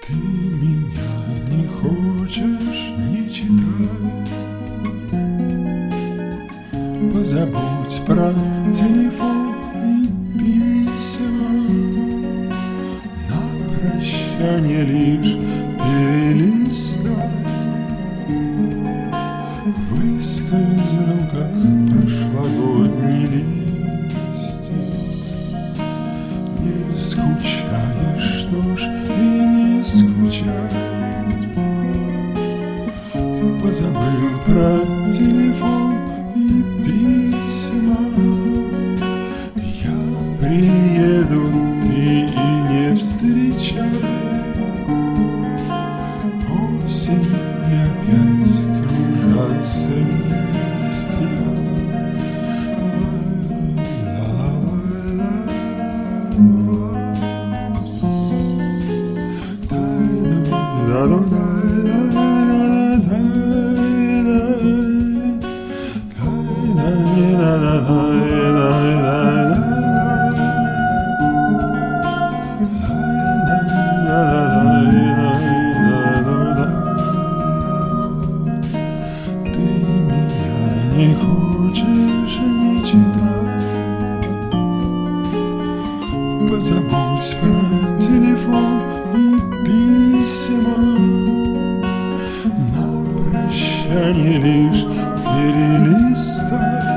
Ты меня не хочешь, не читай. Позабудь про телефон и письма. На прощание лишь перелистай. Выскользну, как прошлогодний листья. Не скучаешь, что ж, и не скучай. Позабыл про телефон и письма. Я приеду, ты и не встречай. Осень и опять кружатся листья. Не хочешь, не читай. Позабудь про телефон и письма. На прощание лишь перелистай.